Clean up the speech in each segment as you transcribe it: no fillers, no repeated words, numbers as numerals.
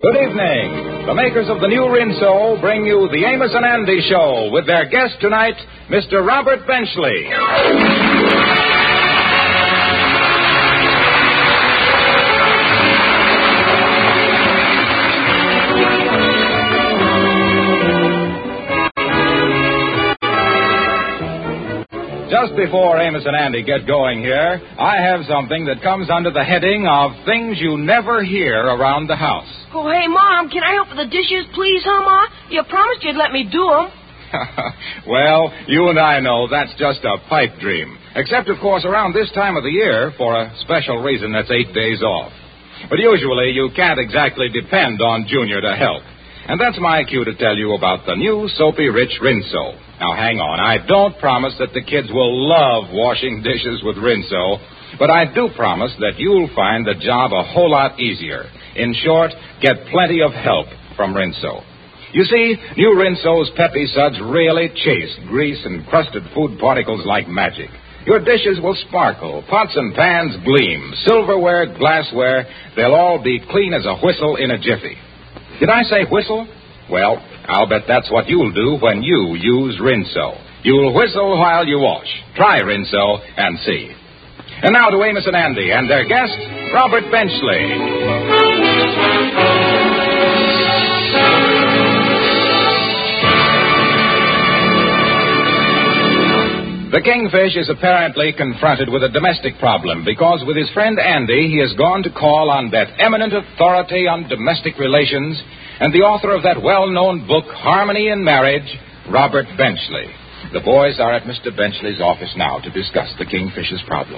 Good evening. The makers of the new Rinso bring you the Amos and Andy Show with their guest tonight, Mr. Robert Benchley. Just before Amos and Andy get going here, I have something that comes under the heading of things you never hear around the house. Oh, hey, Mom, can I help with the dishes, please, huh, Ma? You promised you'd let me do them. Well, you and I know that's just a pipe dream. Except, of course, around this time of the year for a special reason that's 8 days off. But usually you can't exactly depend on Junior to help. And that's my cue to tell you about the new Soapy Rich Rinso. Now, hang on. I don't promise that the kids will love washing dishes with Rinso, but I do promise that you'll find the job a whole lot easier. In short, get plenty of help from Rinso. You see, new Rinso's peppy suds really chase grease and crusted food particles like magic. Your dishes will sparkle, pots and pans gleam, silverware, glassware, they'll all be clean as a whistle in a jiffy. Did I say whistle? Well, I'll bet that's what you'll do when you use Rinso. You'll whistle while you wash. Try Rinso and see. And now to Amos and Andy and their guest, Robert Benchley. The Kingfish is apparently confronted with a domestic problem because with his friend Andy, he has gone to call on that eminent authority on domestic relations and the author of that well-known book, Harmony in Marriage, Robert Benchley. The boys are at Mr. Benchley's office now to discuss the Kingfish's problem.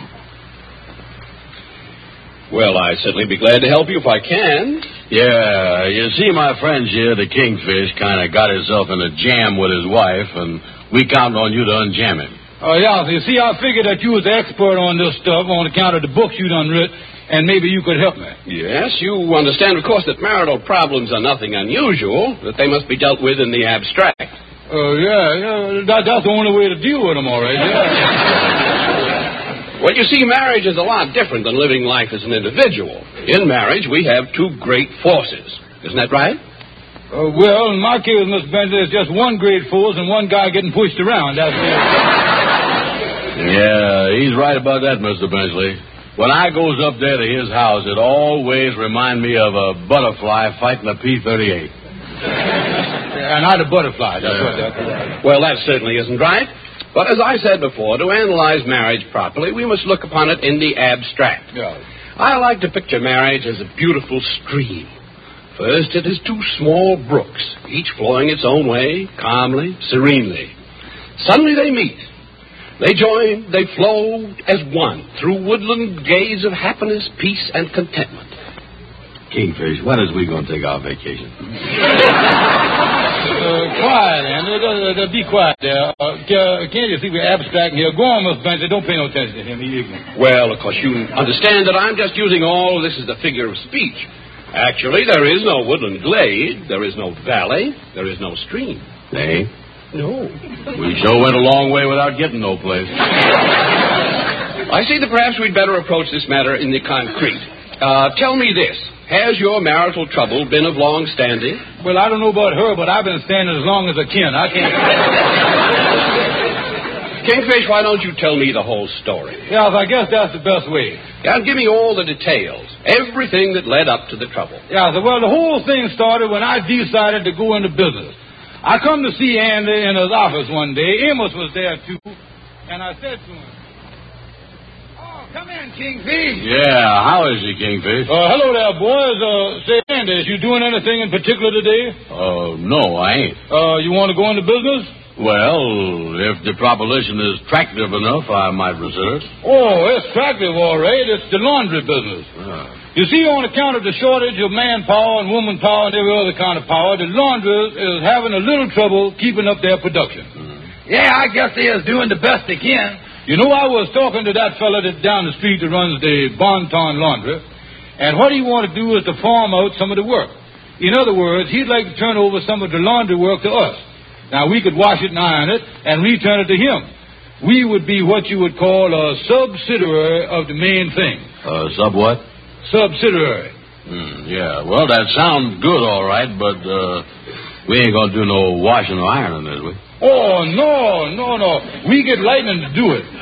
Well, I'd certainly be glad to help you if I can. Yeah, you see, my friend here, the Kingfish, kind of got himself in a jam with his wife, and we count on you to unjam him. Oh, yeah, you see, I figured that you was the expert on this stuff on account of the books you done writ, and maybe you could help me. Yes, you understand, of course, that marital problems are nothing unusual, that they must be dealt with in the abstract. That's the only way to deal with them, all right, yeah. Well, you see, marriage is a lot different than living life as an individual. In marriage, we have two great forces. Isn't that right? Well, in my case, Mr. Bentley, there's just one great force and one guy getting pushed around. That's it. Yeah, he's right about that, Mr. Benchley. When I goes up there to his house, it always remind me of a butterfly fighting a P-38. And not a butterfly. That's what that's right. Well, that certainly isn't right. But as I said before, to analyze marriage properly, we must look upon it in the abstract. Yeah. I like to picture marriage as a beautiful stream. First, it is two small brooks, each flowing its own way, calmly, serenely. Suddenly they meet. They join, they flow as one through woodland glades of happiness, peace, and contentment. Kingfish, when is we going to take our vacation? Quiet, Andy. Be quiet there. Can't you see we're abstracting here? Go on, Mr. Bentley. Don't pay no attention to him. He's ignorant. Well, of course, you understand that I'm just using all of this as a figure of speech. Actually, there is no woodland glade, there is no valley, there is no stream. Hey? No. We sure went a long way without getting no place. I see that perhaps we'd better approach this matter in the concrete. Tell me this. Has your marital trouble been of long standing? Well, I don't know about her, but I've been standing as long as I can. I can't... Kingfish, why don't you tell me the whole story? Yeah, I guess that's the best way. Yeah, give me all the details. Everything that led up to the trouble. Yeah, well, the whole thing started when I decided to go into business. I come to see Andy in his office one day. Amos was there, too. And I said to him, "Oh, come in, Kingfish." Yeah, how is he, Kingfish? Hello there, boys. Say, Andy, is you doing anything in particular today? No, I ain't. You want to go into business? Well, if the proposition is attractive enough, I might reserve. Oh, it's attractive, all right. It's the laundry business. You see, on account of the shortage of manpower and woman power and every other kind of power, the laundress is having a little trouble keeping up their production. Yeah, I guess they is doing the best they can. You know, I was talking to that fella that's down the street that runs the Bonton Laundry, and what he want to do is to farm out some of the work. In other words, he'd like to turn over some of the laundry work to us. Now, we could wash it and iron it and return it to him. We would be what you would call a subsidiary of the main thing. Sub what? Subsidiary. Yeah, well, that sounds good, all right, but we ain't going to do no washing or ironing, is we? Oh, no. We get Lightning to do it.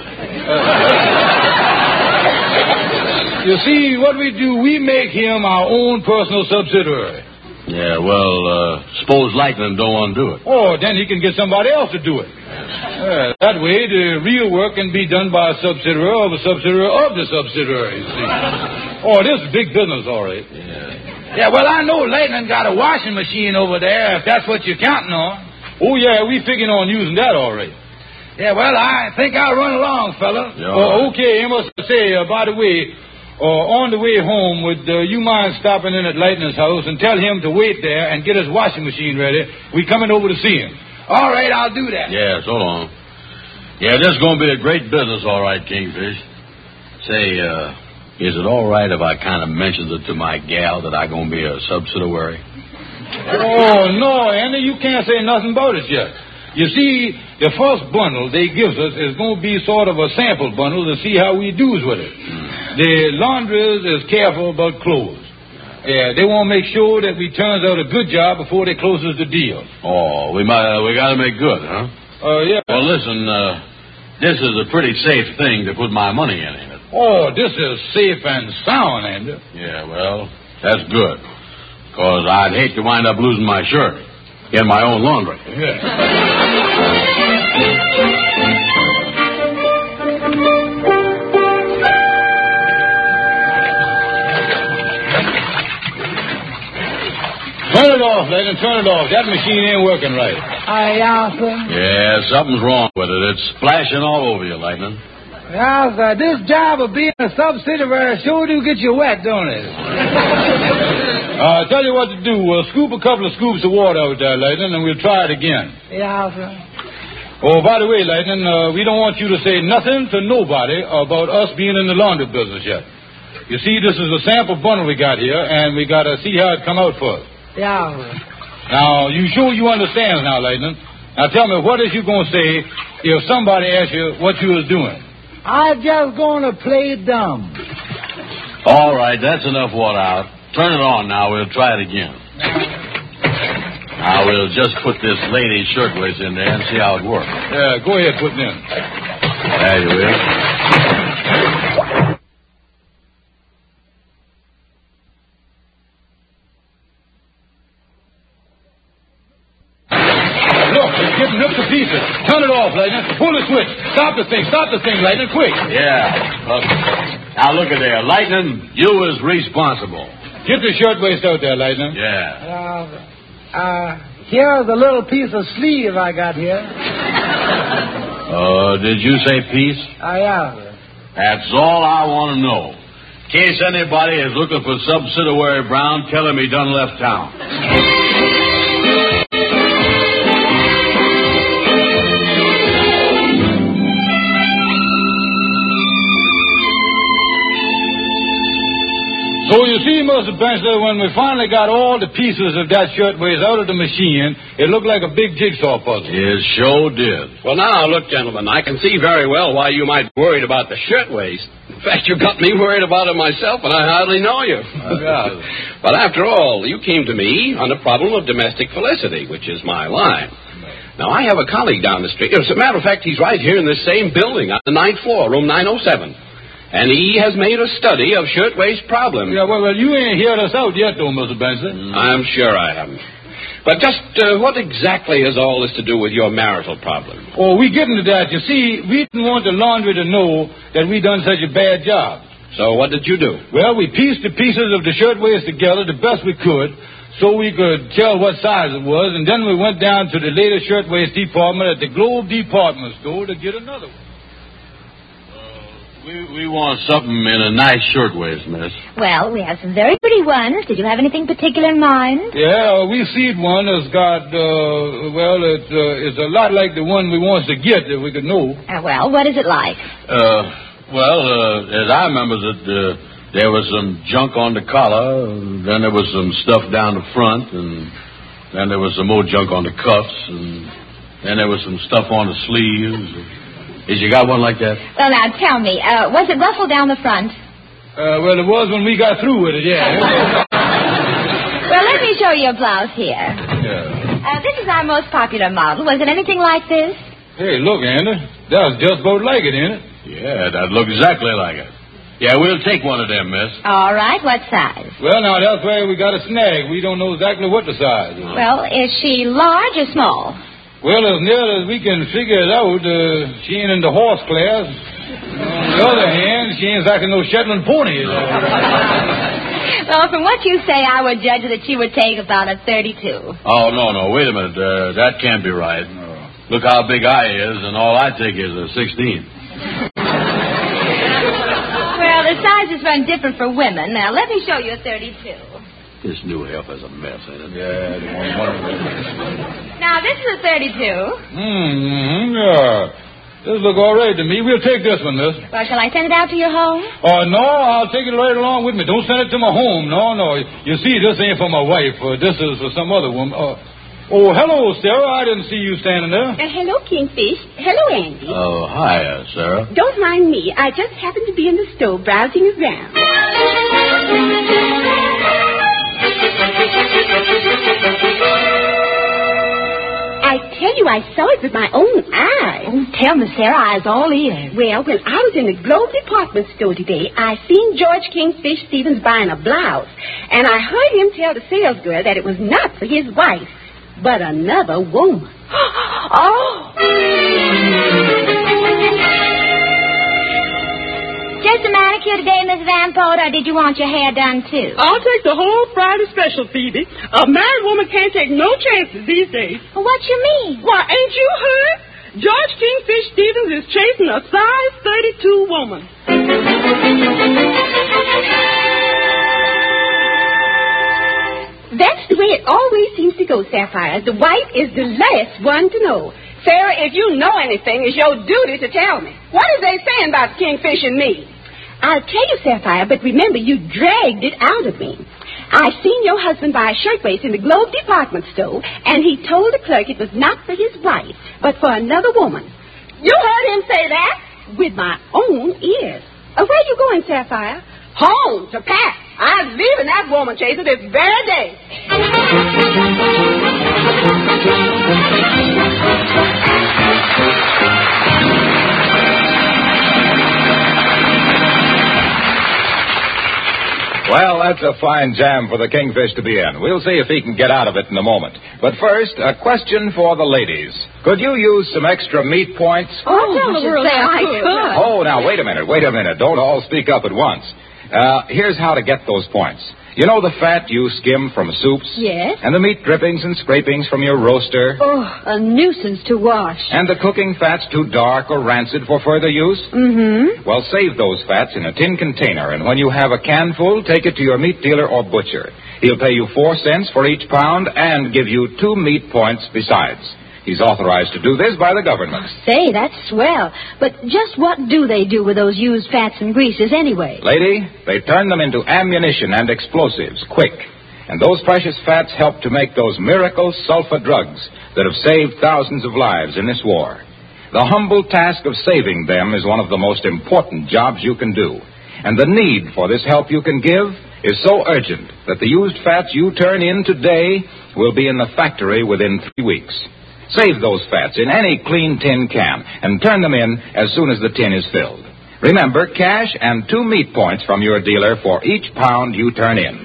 You see, what we do, we make him our own personal subsidiary. Yeah, well, suppose Lightning don't want to do it. Oh, then he can get somebody else to do it. That way, the real work can be done by a subsidiary of a subsidiary of the subsidiary, you see. Oh, this is big business, all right. Yeah, well, I know Lightning got a washing machine over there, if that's what you're counting on. Oh, yeah, we figuring on using that, all right. Yeah, well, I think I'll run along, fella. Yeah, Oh, okay, I must say, by the way, on the way home, would you mind stopping in at Lightning's house and tell him to wait there and get his washing machine ready? We coming over to see him. All right, I'll do that. Yeah, so long. Yeah, this is going to be a great business, all right, Kingfish. Say, is it all right if I kind of mentions it to my gal that I'm going to be a subsidiary? Oh, no, Andy, you can't say nothing about it yet. You see, the first bundle they gives us is going to be sort of a sample bundle to see how we do's with it. The laundries is careful about clothes. Yeah, they want to make sure that we turns out a good job before they closes the deal. Oh, we got to make good, huh? Yeah. Well, listen, this is a pretty safe thing to put my money in, ain't it? Oh, this is safe and sound, Andy. Yeah, well, that's good. Because I'd hate to wind up losing my shirt in my own laundry. Yeah. Turn it off, Leighton, turn it off. That machine ain't working right. Yeah, something's wrong with it. It's splashing all over you, Lightning. Now, sir, this job of being a subsidiary sure do get you wet, don't it? I'll tell you what to do. Scoop a couple of scoops of water out there, Lightning, and we'll try it again. Yeah, sir. Oh, by the way, Lightning, we don't want you to say nothing to nobody about us being in the laundry business yet. You see, this is a sample bundle we got here, and we got to see how it come out for us. Yeah, sir. Now, you sure you understand now, Lightning? Now, tell me, what is you going to say if somebody asks you what you was doing? I'm just going to play dumb. All right, that's enough water out. Turn it on now. We'll try it again. Now, we'll just put this lady's shirtwaist in there and see how it works. Yeah, go ahead, put it in. There you is. Look, it's getting ripped to pieces. Turn it off, Lightning. Pull the switch. Stop the thing, Lightning, quick. Yeah. Now, look at there. Lightning, you is responsible. Get the shirtwaist out there, Lightning. Yeah. Here's a little piece of sleeve I got here. Did you say peace? Yeah, sir. That's all I want to know. In case anybody is looking for Subsidiary Brown, tell him he done left town. So you see, Mr. Bensley, when we finally got all the pieces of that shirtwaist out of the machine, it looked like a big jigsaw puzzle. It sure did. Well, now, look, gentlemen, I can see very well why you might be worried about the shirtwaist. In fact, you got me worried about it myself, and I hardly know you. But after all, you came to me on the problem of domestic felicity, which is my line. Now, I have a colleague down the street. As a matter of fact, he's right here in this same building on the 9th floor, room 907. And he has made a study of shirtwaist problems. Yeah, well, you ain't heard us out yet, though, Mr. Benson. I'm sure I haven't. But just what exactly has all this to do with your marital problem? Oh, we get into that. You see, we didn't want the laundry to know that we done such a bad job. So what did you do? Well, we pieced the pieces of the shirtwaist together the best we could so we could tell what size it was, and then we went down to the latest shirtwaist department at the Globe Department Store to get another one. We want something in a nice shirtwaist, miss. Well, we have some very pretty ones. Did you have anything particular in mind? Yeah, we seen one that's got, it's a lot like the one we wants to get that we could know. Well, what is it like? As I remember it, there was some junk on the collar, and then there was some stuff down the front, and then there was some more junk on the cuffs, and then there was some stuff on the sleeves. Has you got one like that? Well, now, tell me, was it ruffled down the front? Well, it was when we got through with it, yeah. show you a blouse here. Yeah. This is our most popular model. Was it anything like this? Hey, look, Andy. That's just about like it, ain't it? Yeah, that look exactly like it. Yeah, we'll take one of them, miss. All right. What size? Well, now, that's where we got a snag. We don't know exactly what the size is. Well, is she large or small? Well, as near as we can figure it out, she ain't in the horse class. On the other hand, she ain't exactly no Shetland pony. Well, from what you say, I would judge that she would take about a 32. Oh, no, wait a minute. That can't be right. Look how big I is, and all I take is a 16. Well, the sizes run different for women. Now, let me show you a 32. This new help is a mess, ain't it? Yeah, Now, this is a 32. Yeah. This look all right to me. We'll take this one, miss. Well, shall I send it out to your home? Oh, no, I'll take it right along with me. Don't send it to my home. No. You see, this ain't for my wife. This is for some other woman. Hello, Sarah. I didn't see you standing there. Hello, Kingfish. Hello, Andy. Oh, hi, Sarah. Don't mind me. I just happened to be in the stove browsing around. I tell you, I saw it with my own eyes. Oh, tell me, Sarah. I was all ears. Well, when I was in the Globe department store today, I seen George Kingfish Stevens buying a blouse. And I heard him tell the salesgirl that it was not for his wife, but another woman. Oh! Just a manicure today, Miss Van Pote, or did you want your hair done, too? I'll take the whole Friday special, Phoebe. A married woman can't take no chances these days. Well, what you mean? Why, ain't you heard? George Kingfish Stevens is chasing a size 32 woman. That's the way it always seems to go, Sapphire. The wife is the last one to know. Sarah, if you know anything, it's your duty to tell me. What is they saying about Kingfish and me? I'll tell you, Sapphire, but remember, you dragged it out of me. I seen your husband buy a shirtwaist in the Globe department store, and he told the clerk it was not for his wife, but for another woman. You heard him say that? With my own ears. Where you going, Sapphire? Home, to Pat. I'm leaving that woman chaser this very day. Well, that's a fine jam for the Kingfish to be in. We'll see if he can get out of it in a moment. But first, a question for the ladies. Could you use some extra meat points? Oh, tell the world I could. Oh, now, wait a minute. Don't all speak up at once. Here's how to get those points. You know the fat you skim from soups? Yes. And the meat drippings and scrapings from your roaster? Oh, a nuisance to wash. And the cooking fats too dark or rancid for further use? Mm-hmm. Well, save those fats in a tin container, and when you have a can full, take it to your meat dealer or butcher. He'll pay you 4 cents for each pound and give you 2 meat points besides. He's authorized to do this by the government. Say, that's swell. But just what do they do with those used fats and greases anyway? Lady, they turn them into ammunition and explosives, quick. And those precious fats help to make those miracle sulfa drugs that have saved thousands of lives in this war. The humble task of saving them is one of the most important jobs you can do. And the need for this help you can give is so urgent that the used fats you turn in today will be in the factory within 3 weeks. Save those fats in any clean tin can and turn them in as soon as the tin is filled. Remember, cash and 2 meat points from your dealer for each pound you turn in.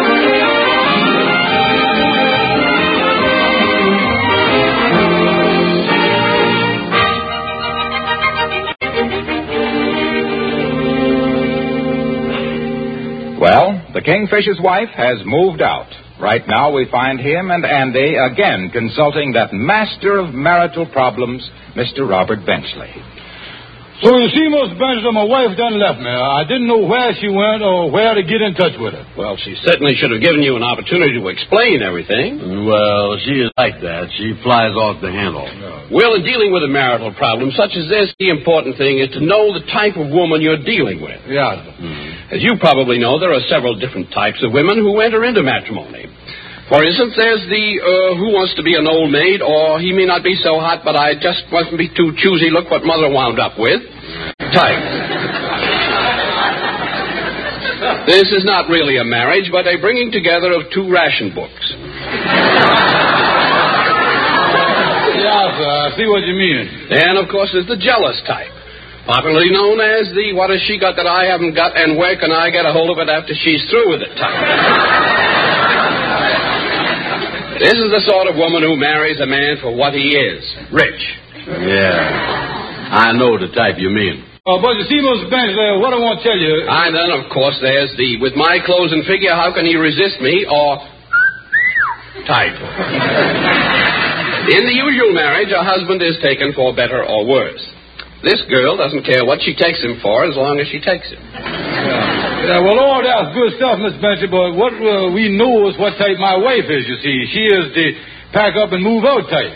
Well, the Kingfish's wife has moved out. Right now we find him and Andy again consulting that master of marital problems, Mr. Robert Benchley. So you see, Mr. Benchley, my wife done left me. I didn't know where she went or where to get in touch with her. Well, she certainly should have given you an opportunity to explain everything. Well, she is like that. She flies off the handle. Well, in dealing with a marital problem such as this, the important thing is to know the type of woman you're dealing with. Yeah. As you probably know, there are several different types of women who enter into matrimony. For instance, there's the who wants to be an old maid, or he may not be so hot, but I just mustn't be too choosy, look what mother wound up with type. This is not really a marriage, but a bringing together of two ration books. Yeah, sir, I see what you mean. And, of course, there's the jealous type, popularly known as the what has she got that I haven't got and where can I get a hold of it after she's through with it type. This is the sort of woman who marries a man for what he is, rich. Yeah. I know the type you mean. But you see, Mr. Benchley, what I want to tell you... And then, of course, there's the with my clothes and figure, how can he resist me, or type. In the usual marriage, a husband is taken for better or worse. This girl doesn't care what she takes him for as long as she takes him. Yeah, well, all that's good stuff, Mr. Benchley, but what we know is what type my wife is, you see. She is the pack up and move out type.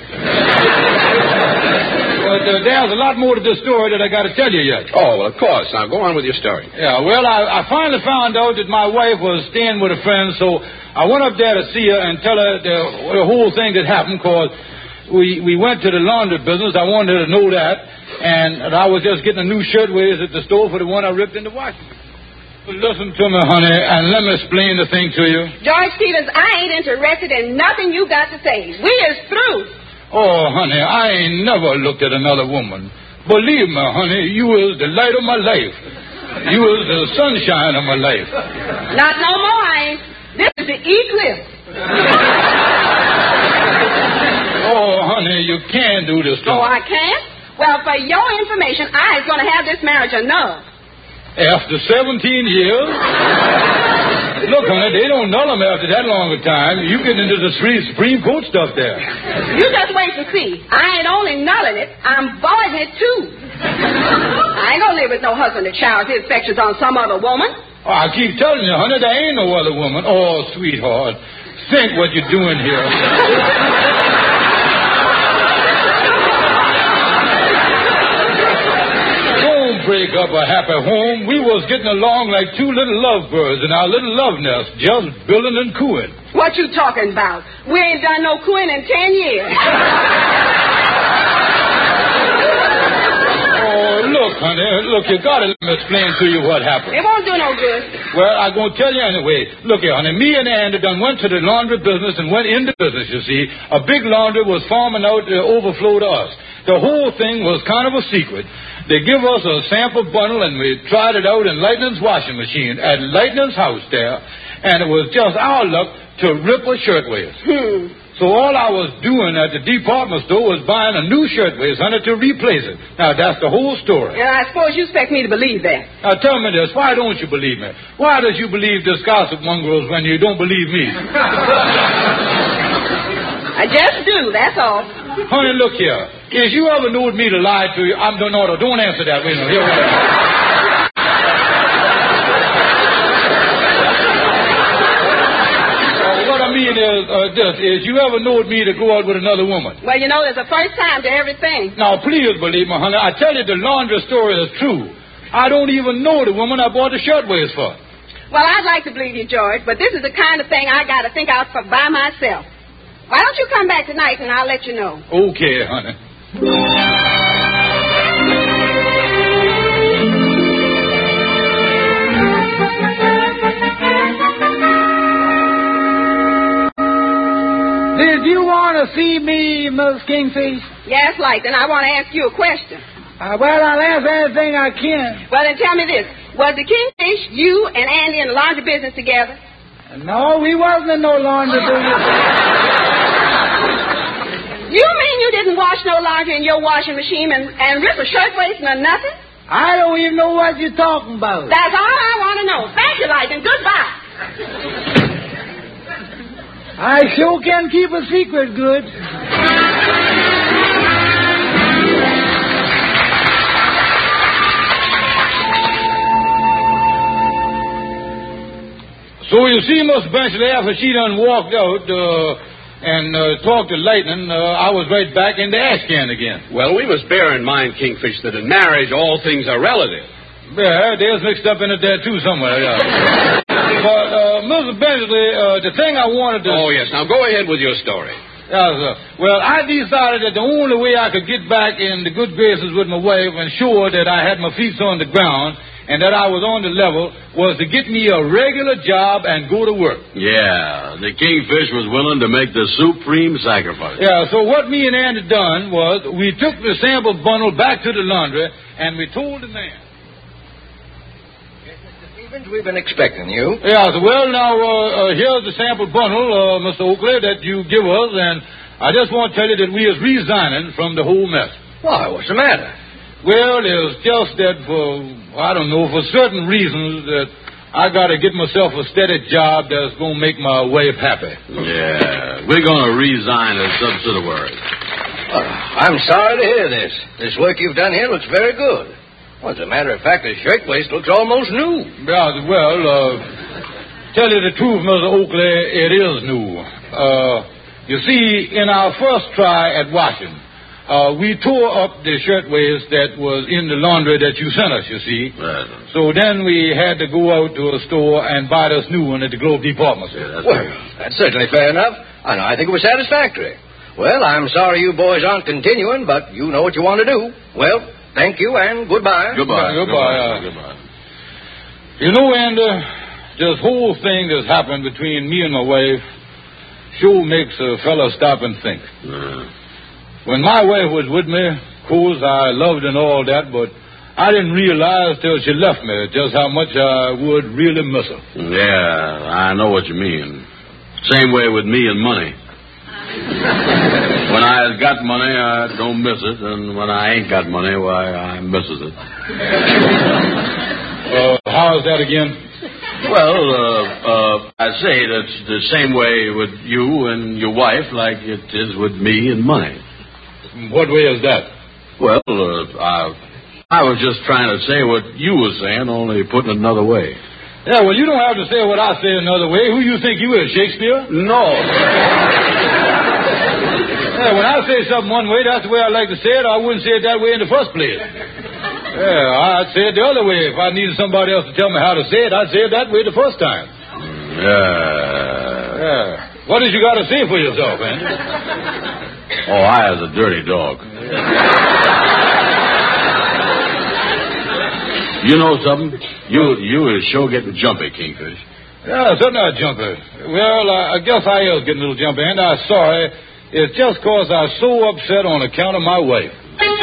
But there's a lot more to this story that I got to tell you yet. Oh, well, of course. Now, go on with your story. Yeah, well, I finally found out that my wife was staying with a friend, so I went up there to see her and tell her the whole thing that happened, because we went to the laundry business. I wanted her to know that, and I was just getting a new shirtwaist at the store for the one I ripped in the washing. Listen to me, honey, and let me explain the thing to you. George Stevens, I ain't interested in nothing you got to say. We is through. Oh, honey, I ain't never looked at another woman. Believe me, honey, you is the light of my life. You is the sunshine of my life. Not no more, I ain't. This is the eclipse. Oh, honey, you can do this to me. Oh, I can't? Well, for your information, I ain't going to have this marriage annulled. After 17 years? Look, honey, they don't null them after that long a time. You get into the Supreme Court stuff there. You just wait and see. I ain't only nulling it, I'm voiding it, too. I ain't gonna live with no husband that showers his affections on some other woman. Oh, I keep telling you, honey, there ain't no other woman. Oh, sweetheart, think what you're doing here. Break up a happy home. We was getting along like two little lovebirds in our little love nest, just billing and cooing. What you talking about? We ain't done no cooing in 10 years. Oh, look, honey, look, you gotta let me explain to you what happened. It won't do no good. Well, I'm gonna tell you anyway. Look here, honey, me and Andy done went to the laundry business and went into business, you see. A big laundry was farming out the overflow to us. The whole thing was kind of a secret. They give us a sample bundle, and we tried it out in Lightning's washing machine at Lightning's house there, and it was just our luck to rip a shirtwaist. So all I was doing at the department store was buying a new shirtwaist, honey, to replace it. Now, that's the whole story. And I suppose you expect me to believe that. Now, tell me this. Why don't you believe me? Why does you believe this gossip mongrels when you don't believe me? I just do, that's all. Honey, look here. If you ever knowed me to lie to you, don't answer that. Wait a minute. Here, wait. What I mean is this. Is you ever knowed me to go out with another woman? Well, you know, there's a first time to everything. Now, please believe me, honey. I tell you, the laundry story is true. I don't even know the woman I bought the shirtwaist for. Well, I'd like to believe you, George, but this is the kind of thing I got to think out for by myself. Why don't you come back tonight and I'll let you know. Okay, honey. Did you want to see me, Miss Kingfish? Yes, Lightning. I want to ask you a question. Well, I'll answer anything I can. Well, then tell me this. Was the Kingfish, you, and Andy in the laundry business together? No, we wasn't in no laundry business. You mean you didn't wash no laundry in your washing machine and rip a shirtwaist or nothing? I don't even know what you're talking about. That's all I want to know. Thank you, Lightning. Goodbye. I sure can keep a secret good. So you see, Miss Benchley, after she done walked out and talked to Lightning, I was right back in the ash can again. Well, we must bear in mind, Kingfish, that in marriage all things are relative. Yeah, there's mixed up in it there, too, somewhere, yeah. But, Mrs. Benchley, the thing I wanted to... Oh, yes. Now, go ahead with your story. Yes, sir. Well, I decided that the only way I could get back in the good graces with my wife and sure that I had my feet on the ground and that I was on the level was to get me a regular job and go to work. Yeah, the Kingfish was willing to make the supreme sacrifice. Yeah, so what me and Andy done was we took the sample bundle back to the laundry, and we told the man. Yes, Mr. Stevens, we've been expecting you. Yeah, so, well, now, here's the sample bundle, Mr. Oakley, that you give us, and I just want to tell you that we is resigning from the whole mess. Why, what's the matter? Well, it's just that for certain reasons that I got to get myself a steady job that's going to make my wife happy. Yeah, we're going to resign as subsidiary. I'm sorry to hear this. This work you've done here looks very good. Well, as a matter of fact, the shirtwaist looks almost new. Yeah, well, tell you the truth, Mr. Oakley, it is new. You see, in our first try at washing, we tore up the shirtwaist that was in the laundry that you sent us, you see. Right. So then we had to go out to a store and buy this new one at the Globe Department Store. Well, that's certainly fair enough. I think it was satisfactory. Well, I'm sorry you boys aren't continuing, but you know what you want to do. Well, thank you and goodbye. Goodbye. Goodbye. You know, Andy, this whole thing that's happened between me and my wife sure makes a fella stop and think. When my wife was with me, of course, I loved and all that, but I didn't realize till she left me just how much I would really miss her. Yeah, I know what you mean. Same way with me and money. When I got money, I don't miss it, and when I ain't got money, why, I misses it. How's that again? Well, I say that's the same way with you and your wife like it is with me and money. What way is that? Well, I was just trying to say what you were saying, only putting it another way. Yeah, well, you don't have to say what I say another way. Who you think you is, Shakespeare? No. Yeah, when I say something one way, that's the way I like to say it. I wouldn't say it that way in the first place. Yeah, I'd say it the other way. If I needed somebody else to tell me how to say it, I'd say it that way the first time. Yeah. What did you got to say for yourself, Andy? Oh, I was a dirty dog. You know something? You is sure getting jumpy, Kingfish. Yeah, certainly I'm jumpy. Well, I guess I is getting a little jumpy, and I'm sorry. It's just because I'm so upset on account of my wife.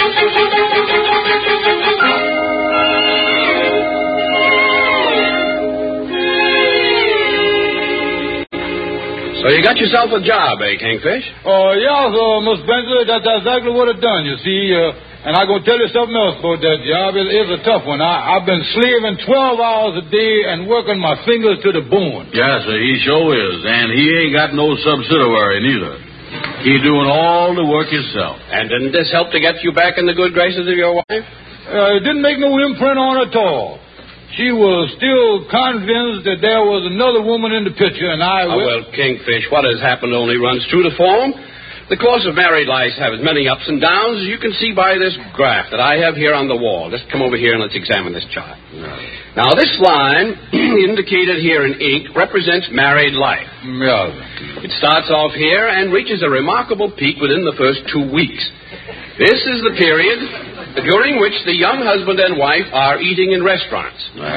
So you got yourself a job, eh, Kingfish? Oh, yeah, Miss Bentley, that's exactly what I've done, you see. And I'm going to tell you something else about that job. It's a tough one. I've been slaving 12 hours a day and working my fingers to the bone. Yes, sir, he sure is. And he ain't got no subsidiary neither. He's doing all the work himself. And didn't this help to get you back in the good graces of your wife? It didn't make no imprint on her at all. She was still convinced that there was another woman in the picture, and well, Kingfish, what has happened only runs true to form. The course of married life has as many ups and downs as you can see by this graph that I have here on the wall. Just come over here and let's examine this chart. Now, this line, indicated here in ink, represents married life. Yeah. It starts off here and reaches a remarkable peak within the first 2 weeks. This is the period during which the young husband and wife are eating in restaurants.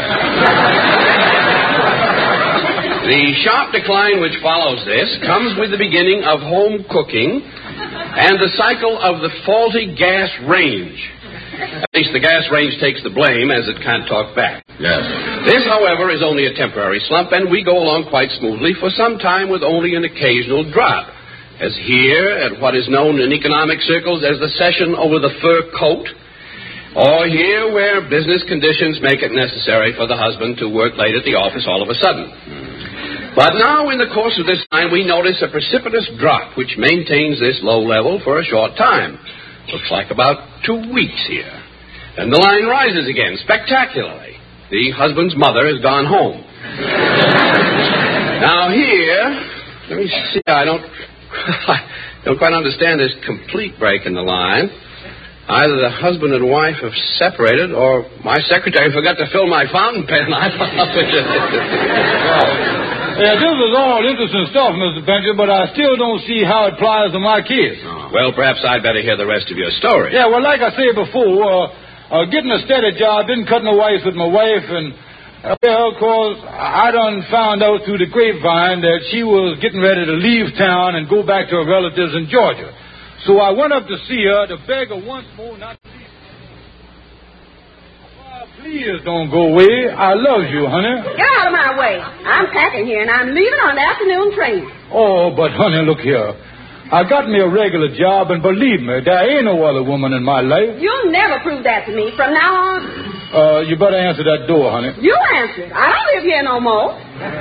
The sharp decline which follows this comes with the beginning of home cooking and the cycle of the faulty gas range. At least the gas range takes the blame as it can't talk back. Yes. This, however, is only a temporary slump, and we go along quite smoothly for some time with only an occasional drop. As here at what is known in economic circles as the session over the fur coat, or here where business conditions make it necessary for the husband to work late at the office all of a sudden. But now, in the course of this time, we notice a precipitous drop which maintains this low level for a short time. Looks like about 2 weeks here. Then the line rises again spectacularly. The husband's mother has gone home. Now here, let me see, I don't quite understand this complete break in the line. Either the husband and wife have separated, or my secretary forgot to fill my fountain pen. Yeah, this is all interesting stuff, Mr. Benjamin, but I still don't see how it applies to my case. Well, perhaps I'd better hear the rest of your story. Yeah, well, like I said before, getting a steady job, been cutting the ice with my wife, and, well, of course, I done found out through the grapevine that she was getting ready to leave town and go back to her relatives in Georgia. So I went up to see her to beg her once more not to leave. Please don't go away. I love you, honey. Get out of my way. I'm packing here, and I'm leaving on the afternoon train. Oh, but, honey, look here. I got me a regular job, and believe me, there ain't no other woman in my life. You'll never prove that to me from now on. You better answer that door, honey. You answer it. I don't live here no more.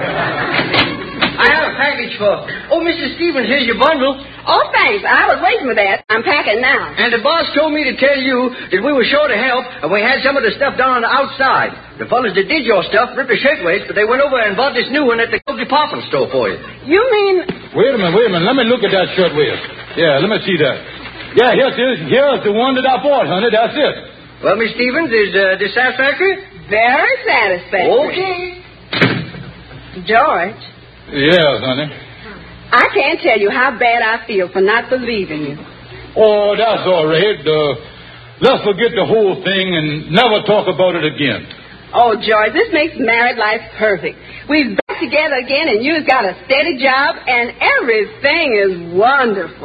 I have a package for... Oh, Mrs. Stevens, here's your bundle. Oh, thanks. I was waiting for that. I'm packing now. And the boss told me to tell you that we were short of help, and we had some of the stuff down on the outside. The fellas that did your stuff ripped the shirtwaist, but they went over and bought this new one at the department store for you. You mean... Wait a minute. Let me look at that shirtwaist. Yeah, let me see that. Yeah, here it is. Here's the one that I bought, honey. That's it. Well, Miss Stevens, is this satisfactory? Very satisfactory. Okay. George. Yes, honey. I can't tell you how bad I feel for not believing you. Oh, that's all right. Let's forget the whole thing and never talk about it again. Oh, George, this makes married life perfect. We're back together again, and you've got a steady job, and everything is wonderful.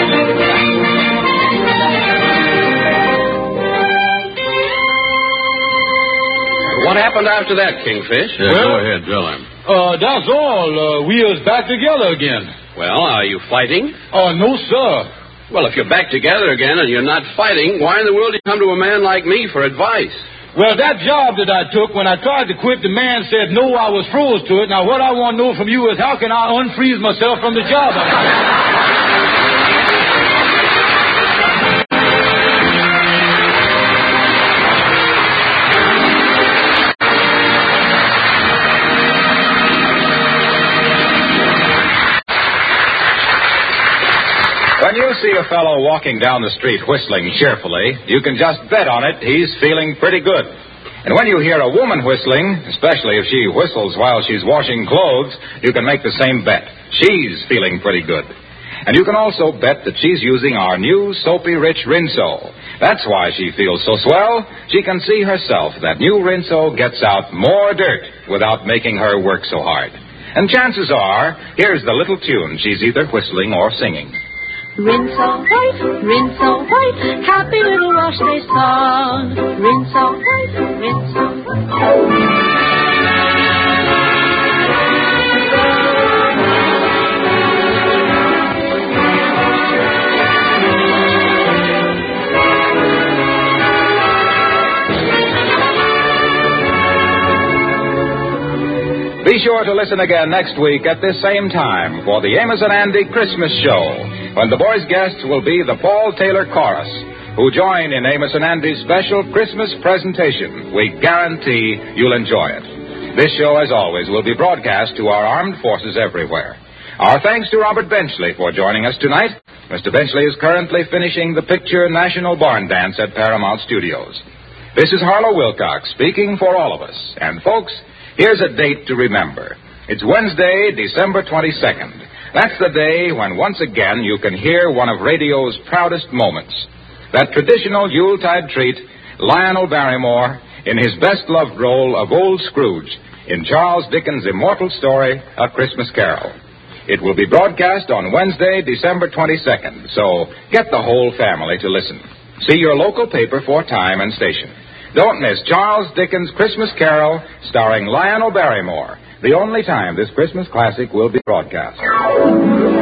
What happened after that, Kingfish? Yeah, go ahead, tell him. That's all. We is back together again. Well, are you fighting? Oh, no, sir. Well, if you're back together again and you're not fighting, why in the world do you come to a man like me for advice? Well, that job that I took, when I tried to quit, the man said no, I was froze to it. Now, what I want to know from you is how can I unfreeze myself from the job? When you see a fellow walking down the street whistling cheerfully, you can just bet on it he's feeling pretty good. And when you hear a woman whistling, especially if she whistles while she's washing clothes, you can make the same bet. She's feeling pretty good. And you can also bet that she's using our new Soapy Rich Rinso. That's why she feels so swell. She can see herself that new Rinso gets out more dirt without making her work so hard. And chances are, here's the little tune she's either whistling or singing. Rinso white, happy little wash day song. Rinso white. Be sure to listen again next week at this same time for the Amos and Andy Christmas Show, when the boys' guests will be the Paul Taylor Chorus, who join in Amos and Andy's special Christmas presentation. We guarantee you'll enjoy it. This show, as always, will be broadcast to our armed forces everywhere. Our thanks to Robert Benchley for joining us tonight. Mr. Benchley is currently finishing the picture National Barn Dance at Paramount Studios. This is Harlow Wilcox speaking for all of us. And, folks, here's a date to remember. It's Wednesday, December 22nd. That's the day when once again you can hear one of radio's proudest moments. That traditional Yuletide treat, Lionel Barrymore, in his best-loved role of Old Scrooge in Charles Dickens' immortal story, A Christmas Carol. It will be broadcast on Wednesday, December 22nd, so get the whole family to listen. See your local paper for time and station. Don't miss Charles Dickens' Christmas Carol, starring Lionel Barrymore, the only time this Christmas classic will be broadcast.